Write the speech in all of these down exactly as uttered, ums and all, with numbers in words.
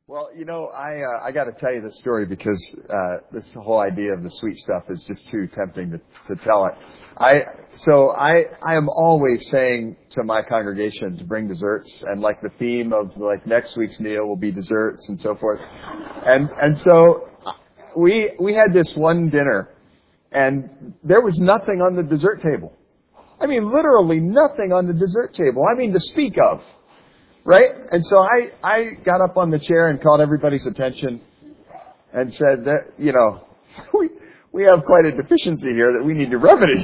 Well, you know, I uh, I got to tell you this story because uh, this whole idea of the sweet stuff is just too tempting to, to tell it. I so I I am always saying to my congregation to bring desserts, and like the theme of like next week's meal will be desserts and so forth. And and so we we had this one dinner, and there was nothing on the dessert table. I mean, literally nothing on the dessert table. I mean, to speak of. Right? And so I, I got up on the chair and called everybody's attention and said that, you know, we, we have quite a deficiency here that we need to remedy.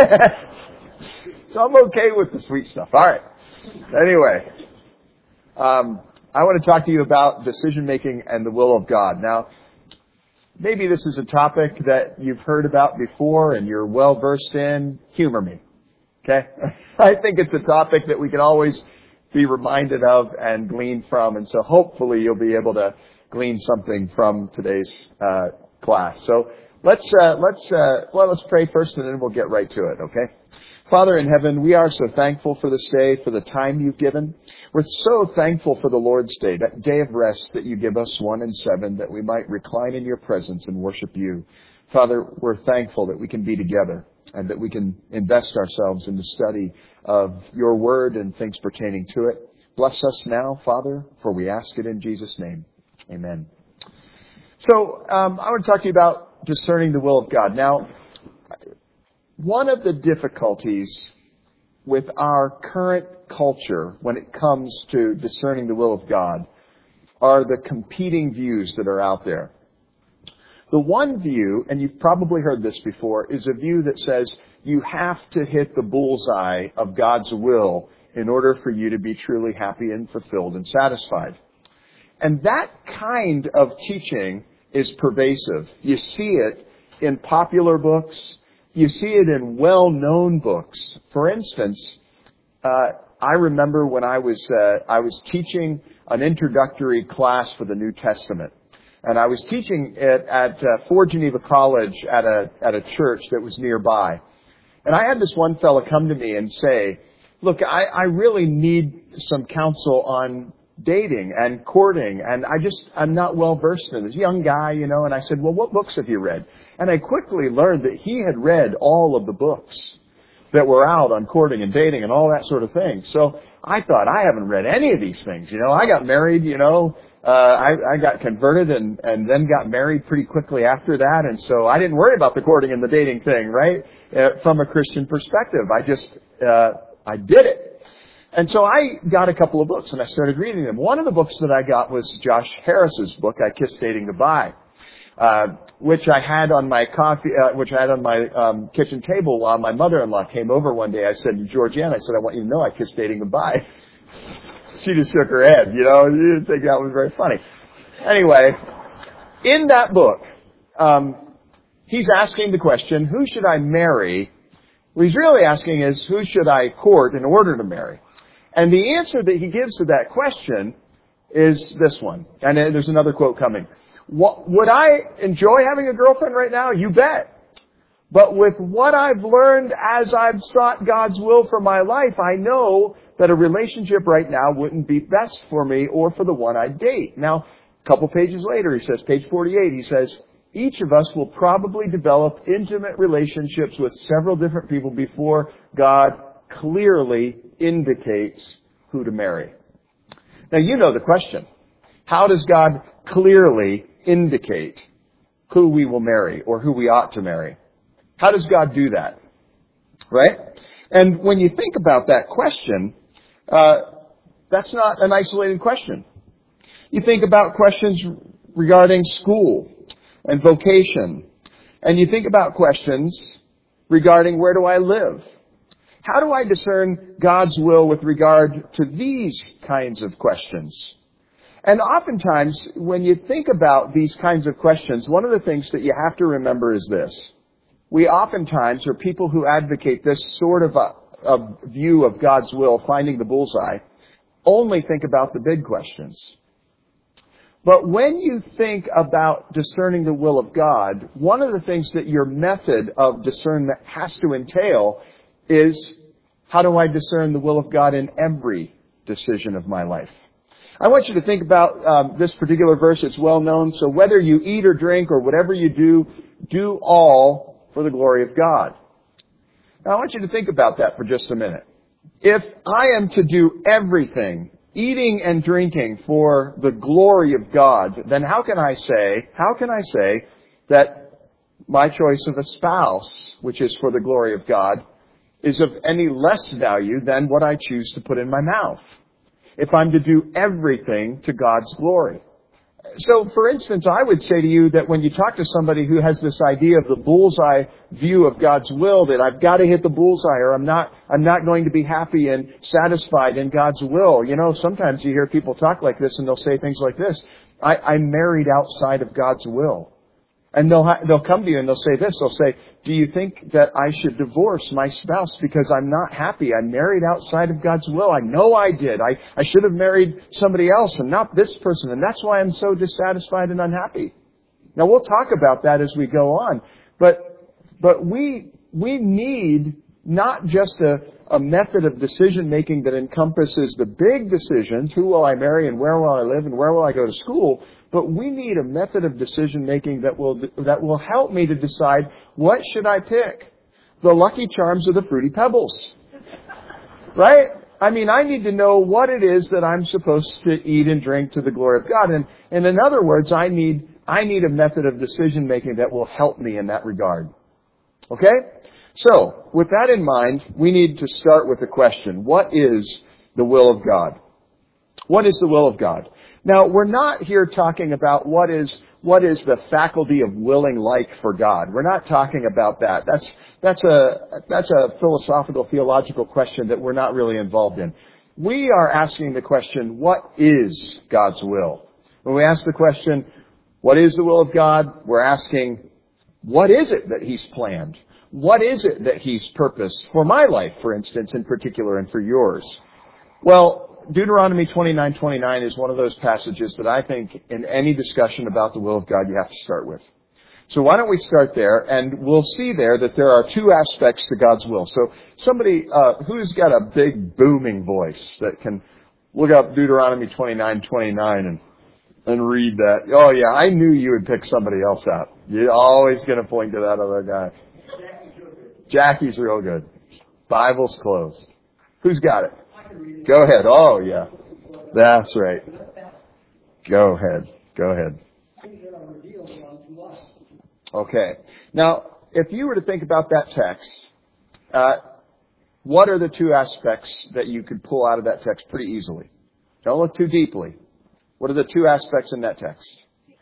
So I'm okay with the sweet stuff. All right. Anyway, um, I want to talk to you about decision making and the will of God. Now, maybe this is a topic that you've heard about before and you're well versed in. Humor me. Okay? I think it's a topic that we can always be reminded of and glean from. And so hopefully you'll be able to glean something from today's uh, class. So let's, uh, let's, uh, well, let's pray first and then we'll get right to it, okay? Father in heaven, we are so thankful for this day, for the time you've given. We're so thankful for the Lord's Day, that day of rest that you give us, one and seven, that we might recline in your presence and worship you. Father, we're thankful that we can be together and that we can invest ourselves in the study of your word and things pertaining to it. Bless us now, Father, for we ask it in Jesus' name. Amen. So um, I want to talk to you about discerning the will of God. Now, one of the difficulties with our current culture when it comes to discerning the will of God are the competing views that are out there. The one view, and you've probably heard this before, is a view that says you have to hit the bullseye of God's will in order for you to be truly happy and fulfilled and satisfied. And that kind of teaching is pervasive. You see it in popular books. You see it in well-known books. For instance, uh, I remember when I was uh, I was teaching an introductory class for the New Testament. And I was teaching it at uh, Fort Geneva College at a at a church that was nearby. And I had this one fellow come to me and say, look, I, I really need some counsel on dating and courting. And I just, I'm not well versed in this. Young guy, you know. And I said, well, what books have you read? And I quickly learned that he had read all of the books that were out on courting and dating and all that sort of thing. So I thought, I haven't read any of these things. You know, I got married, you know. Uh, I, I got converted and, and then got married pretty quickly after that. And so I didn't worry about the courting and the dating thing, right? Uh, from a Christian perspective. I just, uh, I did it. And so I got a couple of books and I started reading them. One of the books that I got was Josh Harris's book, I Kissed Dating Goodbye, uh, which I had on my coffee, uh, which I had on my, um, kitchen table while my mother-in-law came over one day. I said to Georgiana, I said, I want you to know I kissed dating goodbye. She just shook her head, you know. You didn't think that was very funny. Anyway, in that book, um, he's asking the question, who should I marry? What he's really asking is, who should I court in order to marry? And the answer that he gives to that question is this one. And then there's another quote coming. What, would I enjoy having a girlfriend right now? You bet. But with what I've learned as I've sought God's will for my life, I know that a relationship right now wouldn't be best for me or for the one I date. Now, a couple pages later, he says, page forty-eight, he says, each of us will probably develop intimate relationships with several different people before God clearly indicates who to marry. Now, you know the question. How does God clearly indicate who we will marry or who we ought to marry? How does God do that? Right? And when you think about that question, uh, that's not an isolated question. You think about questions regarding school and vocation. And you think about questions regarding where do I live? How do I discern God's will with regard to these kinds of questions? And oftentimes, when you think about these kinds of questions, one of the things that you have to remember is this. We oftentimes are people who advocate this sort of a, a view of God's will, finding the bullseye, only think about the big questions. But when you think about discerning the will of God, one of the things that your method of discernment has to entail is, how do I discern the will of God in every decision of my life? I want you to think about um, this particular verse. It's well known. So whether you eat or drink or whatever you do, do all for the glory of God. Now I want you to think about that for just a minute. If I am to do everything, eating and drinking for the glory of God, then how can I say, how can I say that my choice of a spouse, which is for the glory of God, is of any less value than what I choose to put in my mouth, if I'm to do everything to God's glory? So, for instance, I would say to you that when you talk to somebody who has this idea of the bullseye view of God's will, that I've got to hit the bullseye or I'm not, I'm not going to be happy and satisfied in God's will. You know, sometimes you hear people talk like this and they'll say things like this. I, I'm married outside of God's will. And they'll ha- they'll come to you and they'll say this. They'll say, do you think that I should divorce my spouse because I'm not happy? I'm married outside of God's will. I know I did. I, I should have married somebody else and not this person. And that's why I'm so dissatisfied and unhappy. Now, we'll talk about that as we go on. But but we we need not just a, a method of decision making that encompasses the big decisions, who will I marry and where will I live and where will I go to school, but we need a method of decision making that will that will help me to decide, what should I pick? The Lucky Charms or the Fruity Pebbles? Right? I mean, I need to know what it is that I'm supposed to eat and drink to the glory of God. And, and in other words, I need I need a method of decision making that will help me in that regard. Okay? So, with that in mind, we need to start with the question, what is the will of God? What is the will of God? Now, we're not here talking about what is what is the faculty of willing like for God. We're not talking about that. That's that's a that's a philosophical, theological question that we're not really involved in. We are asking the question, what is God's will? When we ask the question, what is the will of God? We're asking, what is it that He's planned? What is it that He's purposed for my life, for instance, in particular, and for yours? Well, Deuteronomy twenty-nine twenty-nine is one of those passages that I think in any discussion about the will of God you have to start with. So why don't we start there, and we'll see there that there are two aspects to God's will. So somebody uh, who's got a big booming voice that can look up Deuteronomy twenty-nine twenty-nine and and read that. Oh yeah, I knew you would pick somebody else out. You're always going to point to that other guy. Jackie's real good. Bible's closed. Who's got it? Go ahead. Oh, yeah. That's right. Go ahead. Go ahead. Okay. Now, if you were to think about that text, uh, what are the two aspects that you could pull out of that text pretty easily? Don't look too deeply. What are the two aspects in that text?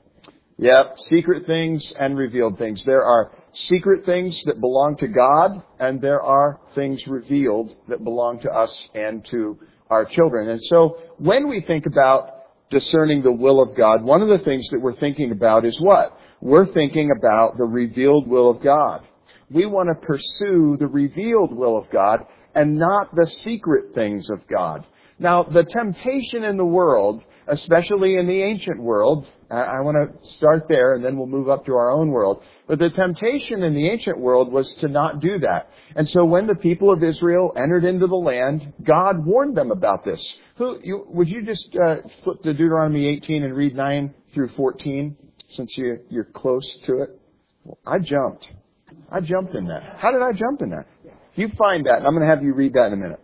Yep, secret things and revealed things. There are secret things that belong to God, and there are things revealed that belong to us and to our children. And so when we think about discerning the will of God, one of the things that we're thinking about is what? We're thinking about the revealed will of God. We want to pursue the revealed will of God and not the secret things of God. Now, the temptation in the world, especially in the ancient world, I want to start there and then we'll move up to our own world. But the temptation in the ancient world was to not do that. And so when the people of Israel entered into the land, God warned them about this. Who, you, would you just uh, flip to Deuteronomy eighteen and read nine through fourteen, since you, you're close to it? Well, I jumped. I jumped in that. How did I jump in that? You find that, and I'm going to have you read that in a minute.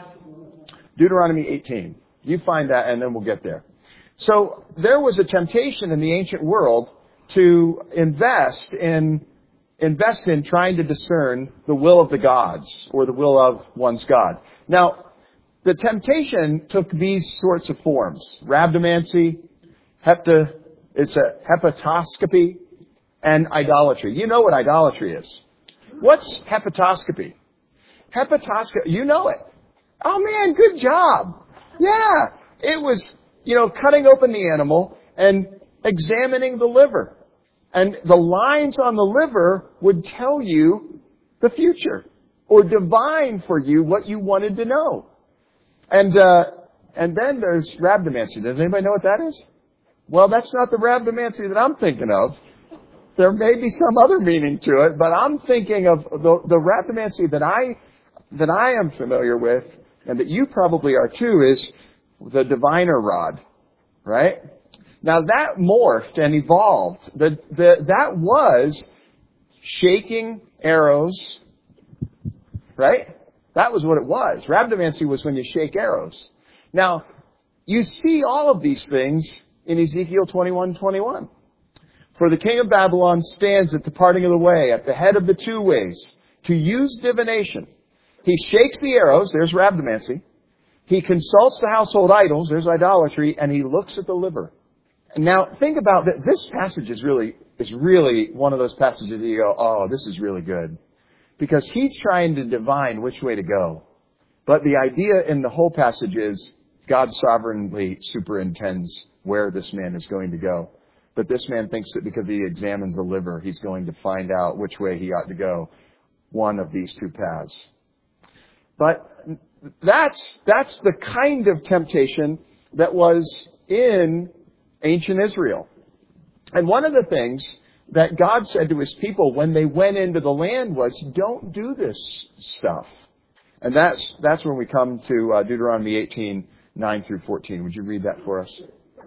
Deuteronomy eighteen. You find that, and then we'll get there. So there was a temptation in the ancient world to invest in invest in trying to discern the will of the gods or the will of one's God. Now, the temptation took these sorts of forms: rhabdomancy, hepta, it's a hepatoscopy, and idolatry. You know what idolatry is. What's hepatoscopy? Hepatoscopy, you know it. Oh man, good job. Yeah, it was, you know, cutting open the animal and examining the liver. And the lines on the liver would tell you the future or divine for you what you wanted to know. And uh, and then there's rhabdomancy. Does anybody know what that is? Well, that's not the rhabdomancy that I'm thinking of. There may be some other meaning to it, but I'm thinking of the, the rhabdomancy that I that I am familiar with, and that you probably are too, is the diviner rod. right? Now that morphed and evolved. The, the, that was shaking arrows, right? That was what it was. Rhabdomancy was when you shake arrows. Now, you see all of these things in Ezekiel twenty-one twenty-one. For the king of Babylon stands at the parting of the way, at the head of the two ways, to use divination. He shakes the arrows, there's rhabdomancy. He consults the household idols, there's idolatry, and he looks at the liver. Now, think about that. This passage is really, is really one of those passages that you go, oh, this is really good. Because he's trying to divine which way to go. But the idea in the whole passage is God sovereignly superintends where this man is going to go. But this man thinks that because he examines the liver, he's going to find out which way he ought to go. One of these two paths. But that's, that's the kind of temptation that was in ancient Israel. And one of the things that God said to his people when they went into the land was, don't do this stuff. And that's, that's when we come to uh, Deuteronomy eighteen, nine through fourteen. Would you read that for us?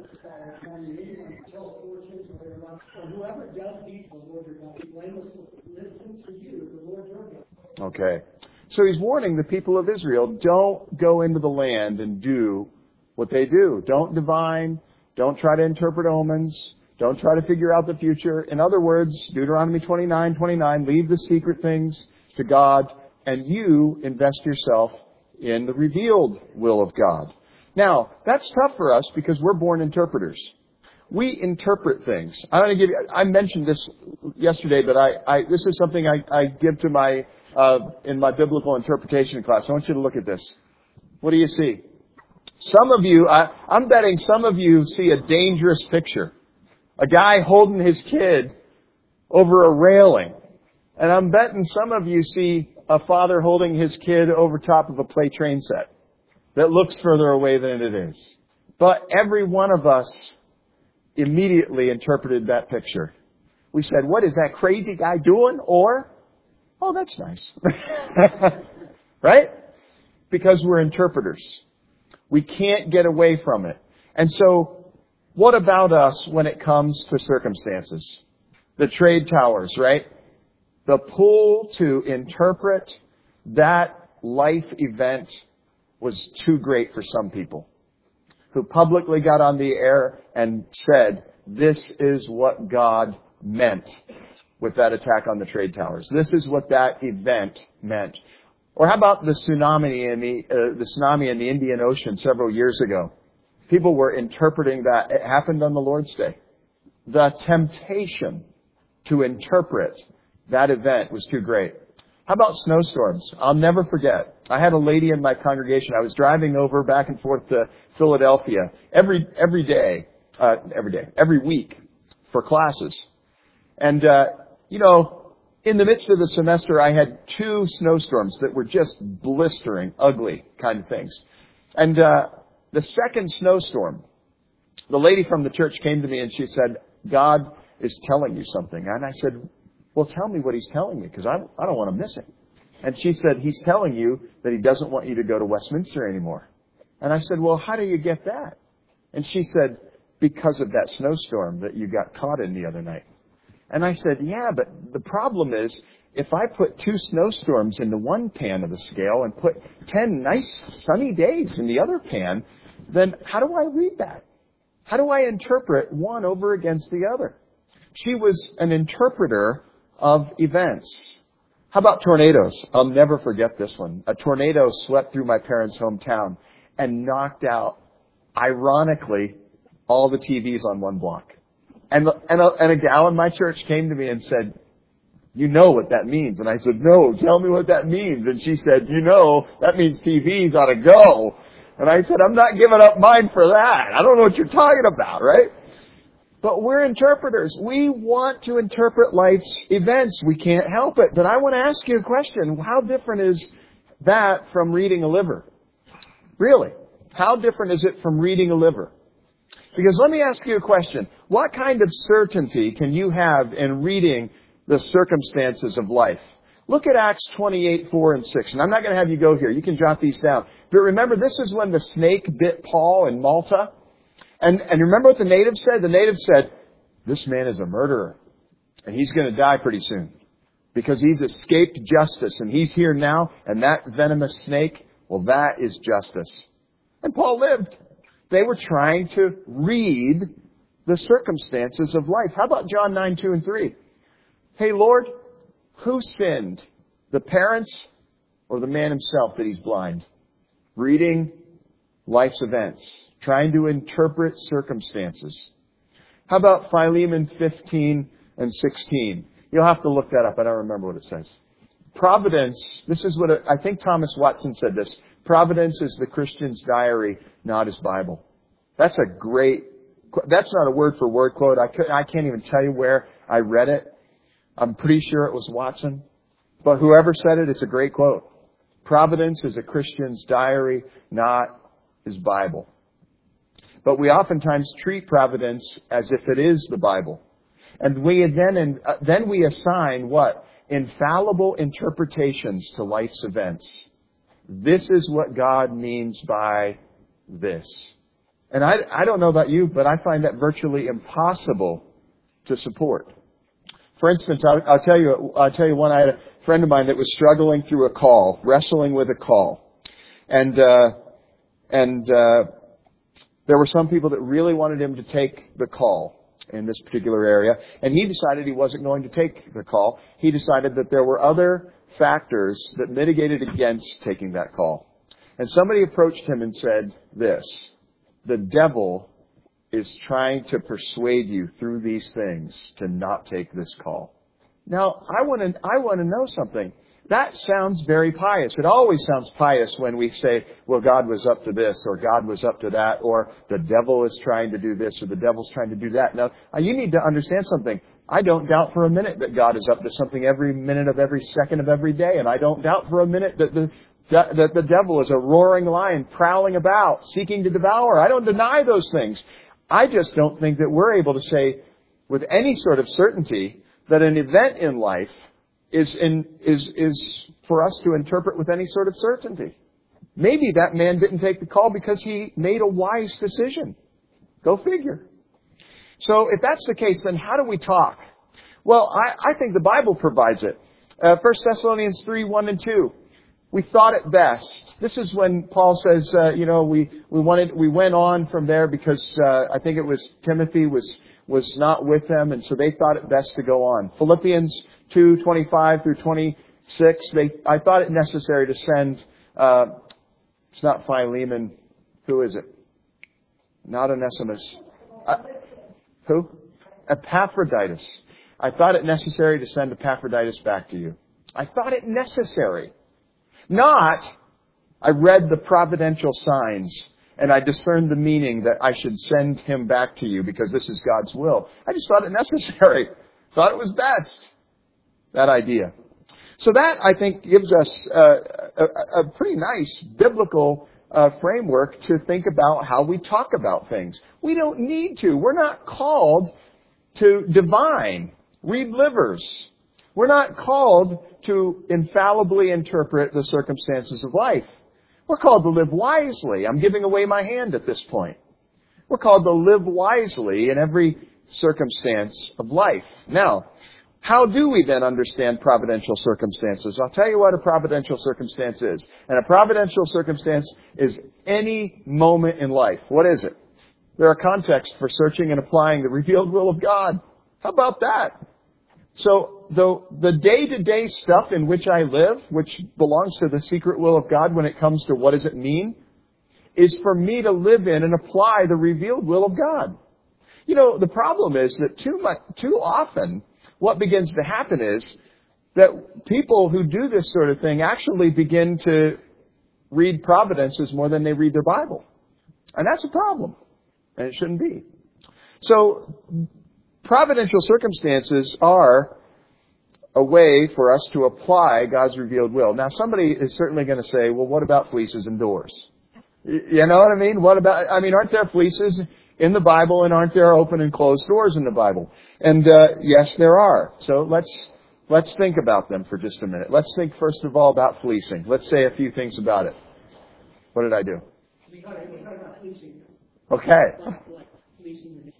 Whoever does these, the Lord your God, blameless will listen to you, the Lord your God. Okay. So he's warning the people of Israel, don't go into the land and do what they do. Don't divine. Don't try to interpret omens. Don't try to figure out the future. In other words, Deuteronomy twenty-nine twenty-nine, leave the secret things to God, and you invest yourself in the revealed will of God. Now, that's tough for us because we're born interpreters. We interpret things. I'm going to give you, I mentioned this yesterday, but I, I this is something I, I give to my, uh, in my biblical interpretation class. I want you to look at this. What do you see? Some of you, I, I'm betting some of you see a dangerous picture. A guy holding his kid over a railing. And I'm betting some of you see a father holding his kid over top of a play train set that looks further away than it is. But every one of us immediately interpreted that picture. We said, what is that crazy guy doing? Or, oh, that's nice. Right? Because we're interpreters. We can't get away from it. And so, what about us when it comes to circumstances? The trade towers, right? The pull to interpret that life event was too great for some people who publicly got on the air and said, this is what God meant with that attack on the trade towers. This is what that event meant. Or how about the tsunami in the, uh, the tsunami in the Indian Ocean several years ago? People were interpreting that. It happened on the Lord's Day. The temptation to interpret that event was too great. How about snowstorms? I'll never forget. I had a lady in my congregation. I was driving over back and forth to Philadelphia every every day, uh, every day, every week for classes. And, uh, you know, in the midst of the semester, I had two snowstorms that were just blistering, ugly kind of things. And uh, the second snowstorm, the lady from the church came to me and she said, God is telling you something. And I said, well, tell me what he's telling me, because I, I don't want to miss it. And she said, he's telling you that he doesn't want you to go to Westminster anymore. And I said, well, how do you get that? And she said, because of that snowstorm that you got caught in the other night. And I said, yeah, but the problem is, if I put two snowstorms into one pan of the scale and put ten nice sunny days in the other pan, then how do I read that? How do I interpret one over against the other? She was an interpreter of events. How about tornadoes? I'll never forget this one. A tornado swept through my parents' hometown and knocked out, ironically, all the T Vs on one block. And, and, a, and a gal in my church came to me and said, you know what that means. And I said, no, tell me what that means. And she said, you know, that means T Vs ought to go. And I said, I'm not giving up mine for that. I don't know what you're talking about, right? But we're interpreters. We want to interpret life's events. We can't help it. But I want to ask you a question. How different is that from reading a liver? Really? How different is it from reading a liver? Because let me ask you a question. What kind of certainty can you have in reading the circumstances of life? Look at Acts twenty-eight, four and six. And I'm not going to have you go here. You can jot these down. But remember, this is when the snake bit Paul in Malta. And, and remember what the native said? The native said, this man is a murderer. And he's going to die pretty soon. Because he's escaped justice. And he's here now. And that venomous snake, well, that is justice. And Paul lived. They were trying to read the circumstances of life. How about John nine, two and three? Hey, Lord, who sinned? The parents or the man himself that he's blind? Reading life's events. Trying to interpret circumstances. How about Philemon fifteen and sixteen? You'll have to look that up. I don't remember what it says. Providence, this is what, I think Thomas Watson said this. Providence is the Christian's diary, not his Bible. That's a great, that's not a word for word quote. I, could, I can't even tell you where I read it. I'm pretty sure it was Watson. But whoever said it, it's a great quote. Providence is a Christian's diary, not his Bible. But we oftentimes treat providence as if it is the Bible. And we then, uh, then we assign what? Infallible interpretations to life's events. This is what God means by this. And I, I don't know about you, but I find that virtually impossible to support. For instance, I'll, I'll tell you, I'll tell you one. I had a friend of mine that was struggling through a call, wrestling with a call, and uh, and uh, there were some people that really wanted him to take the call in this particular area, and he decided he wasn't going to take the call. He decided that there were other factors that mitigated against taking that call. And somebody approached him and said this: the devil is trying to persuade you through these things to not take this call. Now, I want to I want to know something. That sounds very pious. It always sounds pious when we say, well, God was up to this, or God was up to that, or the devil is trying to do this, or the devil's trying to do that. Now, you need to understand something. I don't doubt for a minute that God is up to something every minute of every second of every day. And I don't doubt for a minute that the that the devil is a roaring lion prowling about, seeking to devour. I don't deny those things. I just don't think that we're able to say with any sort of certainty that an event in life is in, is, is for us to interpret with any sort of certainty. Maybe that man didn't take the call because he made a wise decision. Go figure. So if that's the case, then how do we talk? Well, I, I think the Bible provides it. Uh, First Thessalonians three, one and two. We thought it best. This is when Paul says, uh, you know, we, we wanted, we went on from there because, uh, I think it was Timothy was, was not with them. And so they thought it best to go on. Philippians two, twenty-five through twenty-six. They, I thought it necessary to send, uh, it's not Philemon. Who is it? Not Onesimus. Uh, who? Epaphroditus. I thought it necessary to send Epaphroditus back to you. I thought it necessary. Not, I read the providential signs and I discerned the meaning that I should send him back to you because this is God's will. I just thought it necessary. Thought it was best. That idea. So that, I think, gives us uh, a, a pretty nice biblical uh, framework to think about how we talk about things. We don't need to. We're not called to divine, read livers. We're not called to infallibly interpret the circumstances of life. We're called to live wisely. I'm giving away my hand at this point. We're called to live wisely in every circumstance of life. Now, how do we then understand providential circumstances? I'll tell you what a providential circumstance is. And a providential circumstance is any moment in life. What is it? There are contexts for searching and applying the revealed will of God. How about that? So the, the day-to-day stuff in which I live, which belongs to the secret will of God when it comes to what does it mean, is for me to live in and apply the revealed will of God. You know, the problem is that too much, too often, what begins to happen is that people who do this sort of thing actually begin to read providences more than they read their Bible. And that's a problem. And it shouldn't be. So, providential circumstances are a way for us to apply God's revealed will. Now, somebody is certainly going to say, well, what about fleeces and doors? You know what I mean? What about, I mean, aren't there fleeces in the Bible and aren't there open and closed doors in the Bible? And, uh, yes, there are. So let's, let's think about them for just a minute. Let's think first of all about fleecing. Let's say a few things about it. What did I do? We talked about fleecing. Okay. chasing the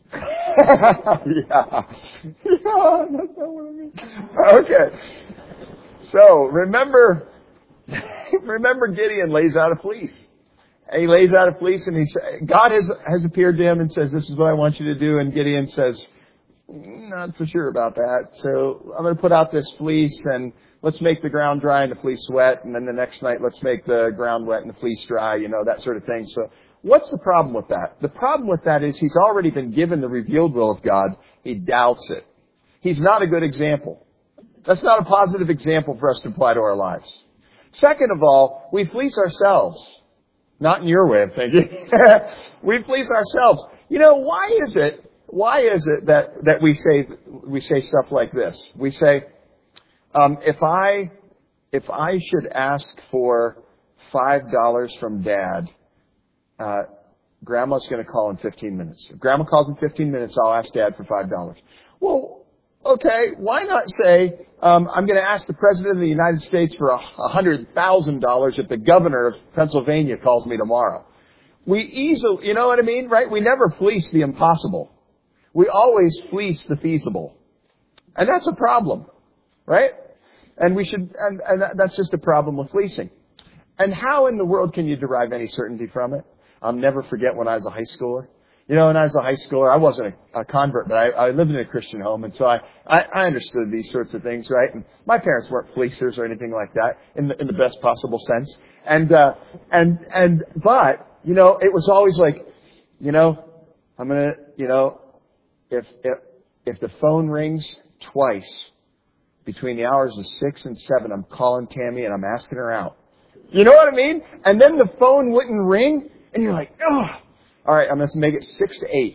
yeah. Yeah, that's not what I mean. Okay. So, remember, remember Gideon lays out a fleece. And he lays out a fleece and he sa- God has, has appeared to him and says, this is what I want you to do. And Gideon says, not so sure about that. So I'm going to put out this fleece and let's make the ground dry and the fleece wet. And then the next night, let's make the ground wet and the fleece dry, you know, that sort of thing. So what's the problem with that? The problem with that is he's already been given the revealed will of God. He doubts it. He's not a good example. That's not a positive example for us to apply to our lives. Second of all, we fleece ourselves. Not in your way of thinking. We fleece ourselves. You know, why is it, why is it that, that we say, we say stuff like this? We say, um, if I, if I should ask for five dollars from Dad, uh, Grandma's going to call in fifteen minutes. If Grandma calls in fifteen minutes, I'll ask Dad for five dollars. Well, okay, why not say, um, I'm going to ask the President of the United States for a hundred thousand dollars if the Governor of Pennsylvania calls me tomorrow? We easily, you know what I mean, right? We never fleece the impossible. We always fleece the feasible. And that's a problem, right? And we should, and, and that's just a problem with fleecing. And how in the world can you derive any certainty from it? I'll never forget when I was a high schooler. You know, when I was a high schooler, I wasn't a, a convert, but I, I lived in a Christian home, and so I, I, I understood these sorts of things, right? And my parents weren't fleecers or anything like that, in the, in the best possible sense. And, uh, and, and, but, you know, it was always like, you know, I'm gonna, you know, if, if, if the phone rings twice between the hours of six and seven, I'm calling Tammy and I'm asking her out. You know what I mean? And then the phone wouldn't ring, and you're like, oh, all right, I'm going to make it six to eight.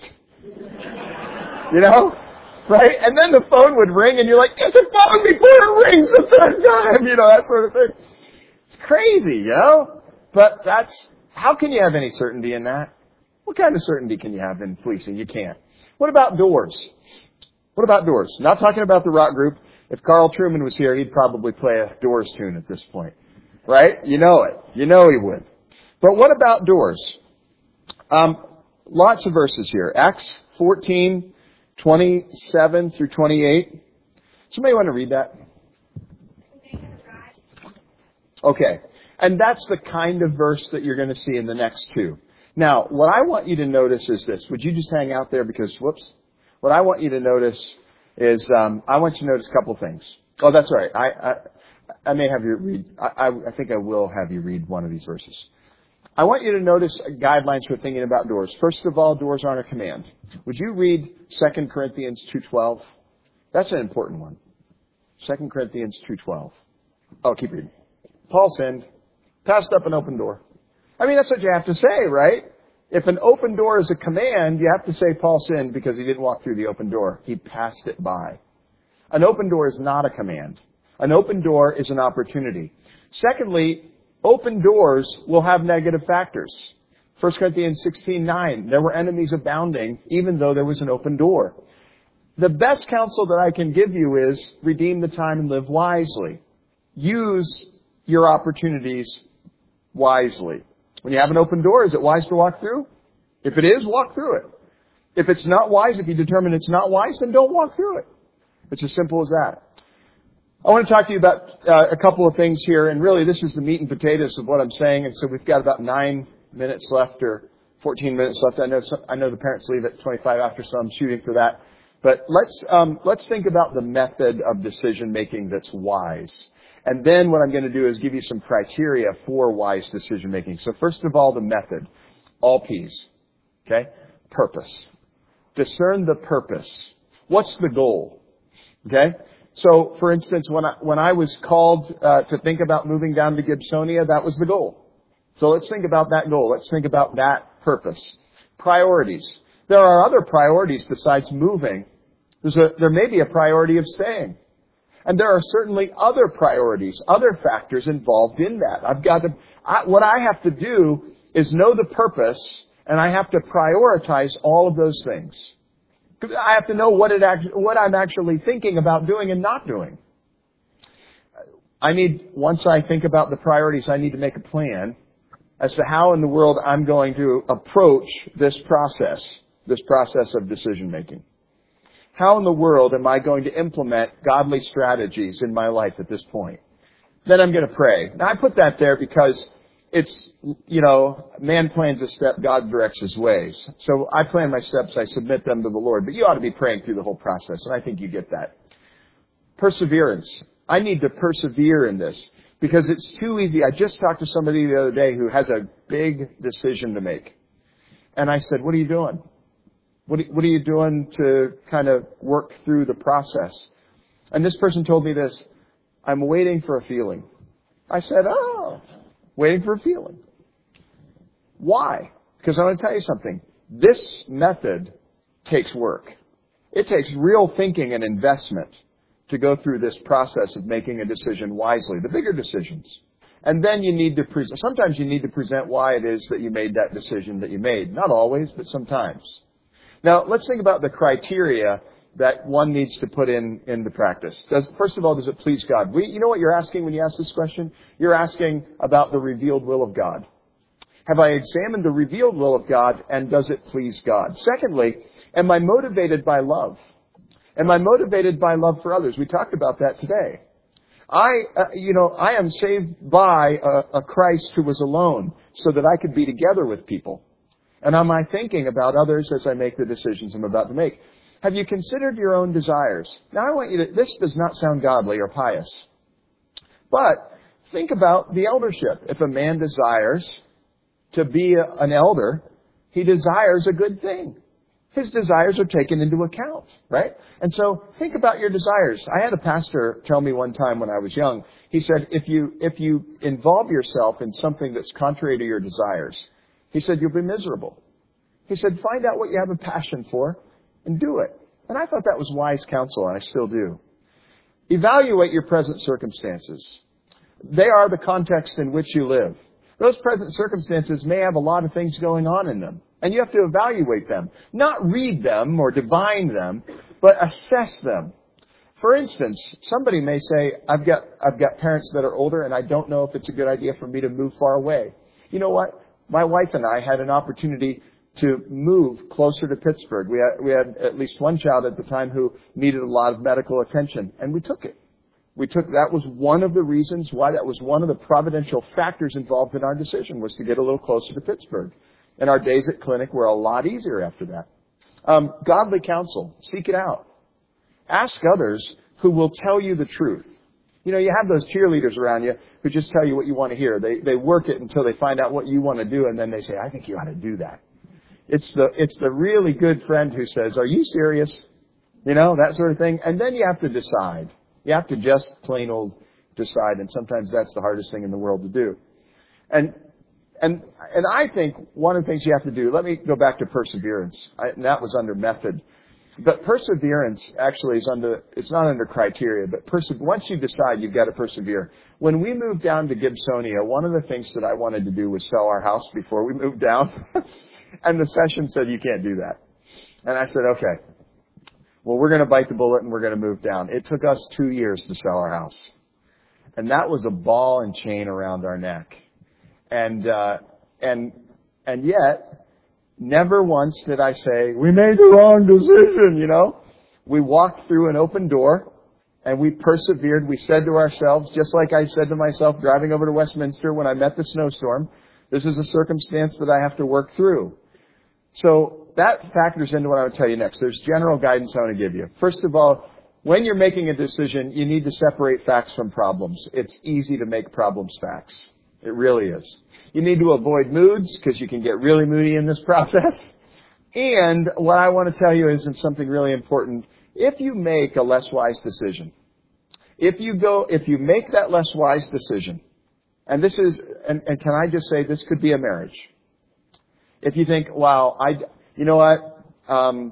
You know? Right? And then the phone would ring, and you're like, get the phone before it rings the third time. You know, that sort of thing. It's crazy, you know? But that's, how can you have any certainty in that? What kind of certainty can you have in fleecing? You can't. What about doors? What about doors? Not talking about the rock group. If Carl Truman was here, he'd probably play a Doors tune at this point. Right? You know it. You know he would. But what about doors? Um, lots of verses here. Acts fourteen, twenty-seven through twenty-eight. Somebody want to read that? Okay. And that's the kind of verse that you're going to see in the next two. Now, what I want you to notice is this. Would you just hang out there because, whoops. What I want you to notice is, um, I want you to notice a couple things. Oh, that's all right. I, I, I may have you read, I, I, I think I will have you read one of these verses. I want you to notice guidelines for thinking about doors. First of all, doors aren't a command. Would you read Second Corinthians two twelve? That's an important one. Second Corinthians two twelve. Oh, keep reading. Paul sinned, passed up an open door. I mean, that's what you have to say, right? If an open door is a command, you have to say Paul sinned because he didn't walk through the open door. He passed it by. An open door is not a command. An open door is an opportunity. Secondly, open doors will have negative factors. First Corinthians sixteen nine, there were enemies abounding, even though there was an open door. The best counsel that I can give you is redeem the time and live wisely. Use your opportunities wisely. When you have an open door, is it wise to walk through? If it is, walk through it. If it's not wise, if you determine it's not wise, then don't walk through it. It's as simple as that. I want to talk to you about uh, a couple of things here, and really this is the meat and potatoes of what I'm saying, and so we've got about nine minutes left or fourteen minutes left. I know some, I know the parents leave at twenty-five after, so I'm shooting for that. But let's um, let's think about the method of decision making that's wise. And then what I'm going to do is give you some criteria for wise decision making. So first of all, the method. All P's. Okay? Purpose. Discern the purpose. What's the goal? Okay? So, for instance, when I, when I was called uh, to think about moving down to Gibsonia, that was the goal. So let's think about that goal. Let's think about that purpose. Priorities. There are other priorities besides moving. There's a, there may be a priority of staying. And there are certainly other priorities, other factors involved in that. I've got to, I, what I have to do is know the purpose, and I have to prioritize all of those things. I have to know what it act, what I'm actually thinking about doing and not doing. I need, once I think about the priorities, I need to make a plan as to how in the world I'm going to approach this process. this process of decision making? How in the world am I going to implement godly strategies in my life at this point? Then I'm going to pray. Now I put that there because it's, you know, man plans a step, God directs his ways. So I plan my steps, I submit them to the Lord. But you ought to be praying through the whole process, and I think you get that. Perseverance. I need to persevere in this because it's too easy. I just talked to somebody the other day who has a big decision to make. And I said, what are you doing? What what are you doing to kind of work through the process? And this person told me this, I'm waiting for a feeling. I said, oh, waiting for a feeling. Why? Because I want to tell you something. This method takes work. It takes real thinking and investment to go through this process of making a decision wisely, the bigger decisions. And then you need to present, sometimes you need to present why it is that you made that decision that you made. Not always, but sometimes. Now, let's think about the criteria that one needs to put in into practice. Does, first of all, does it please God? We, you know what you're asking when you ask this question? You're asking about the revealed will of God. Have I examined the revealed will of God, and does it please God? Secondly, am I motivated by love? Am I motivated by love for others? We talked about that today. I, uh, you know, I am saved by a, a Christ who was alone so that I could be together with people. And am I thinking about others as I make the decisions I'm about to make? Have you considered your own desires? Now I want you to, this does not sound godly or pious. But think about the eldership. If a man desires to be a, an elder, he desires a good thing. His desires are taken into account, right? And so think about your desires. I had a pastor tell me one time when I was young, he said, if you, if you involve yourself in something that's contrary to your desires, he said, you'll be miserable. He said, find out what you have a passion for and do it. And I thought that was wise counsel, and I still do. Evaluate your present circumstances. They are the context in which you live. Those present circumstances may have a lot of things going on in them. And you have to evaluate them. Not read them or divine them, but assess them. For instance, somebody may say, I've got, I've got parents that are older and I don't know if it's a good idea for me to move far away. You know what? My wife and I had an opportunity to move closer to Pittsburgh. We had, we had at least one child at the time who needed a lot of medical attention, and we took it. We took, that was one of the reasons why, that was one of the providential factors involved in our decision, was to get a little closer to Pittsburgh. And our days at clinic were a lot easier after that. Um, godly counsel. Seek it out. Ask others who will tell you the truth. You know, you have those cheerleaders around you who just tell you what you want to hear. They, they work it until they find out what you want to do, and then they say, I think you ought to do that. It's the, it's the really good friend who says, are you serious? You know, that sort of thing. And then you have to decide. You have to just plain old decide, and sometimes that's the hardest thing in the world to do. And And and I think one of the things you have to do, let me go back to perseverance. I, and that was under method. But perseverance actually is under, it's not under criteria, but perse- once you decide, you've got to persevere. When we moved down to Gibsonia, one of the things that I wanted to do was sell our house before we moved down. And the session said, you can't do that. And I said, okay, well, we're going to bite the bullet and we're going to move down. It took us two years to sell our house. And that was a ball and chain around our neck. And, uh, and, and yet, never once did I say, we made the wrong decision, you know. We walked through an open door and we persevered. We said to ourselves, just like I said to myself driving over to Westminster when I met the snowstorm, this is a circumstance that I have to work through. So that factors into what I would tell you next. There's general guidance I want to give you. First of all, when you're making a decision, you need to separate facts from problems. It's easy to make problems facts. It really is. You need to avoid moods because you can get really moody in this process. And what I want to tell you is something really important. If you make a less wise decision, if you go, if you make that less wise decision, and this is, and, and can I just say this could be a marriage. If you think, wow, I, you know what, um,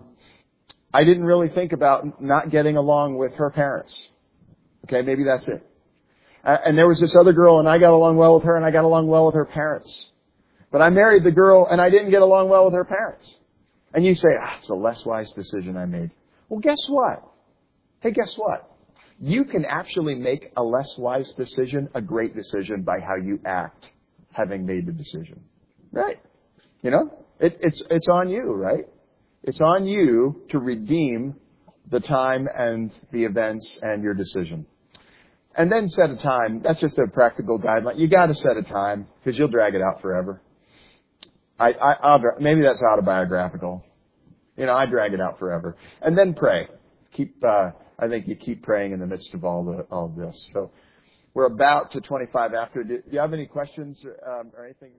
I didn't really think about not getting along with her parents. Okay, maybe that's it. Uh, and there was this other girl, and I got along well with her, and I got along well with her parents. But I married the girl, and I didn't get along well with her parents. And you say, ah, it's a less wise decision I made. Well, guess what? Hey, guess what? You can actually make a less wise decision a great decision by how you act, having made the decision. Right? You know, it, it's it's on you, right? It's on you to redeem the time and the events and your decision. And then set a time. That's just a practical guideline. You got to set a time because you'll drag it out forever. I, I, I'll, maybe that's autobiographical. You know, I drag it out forever. And then pray. Keep. Uh, I think you keep praying in the midst of all the all of this. So we're about to twenty-five after. Do you have any questions or, um, or anything?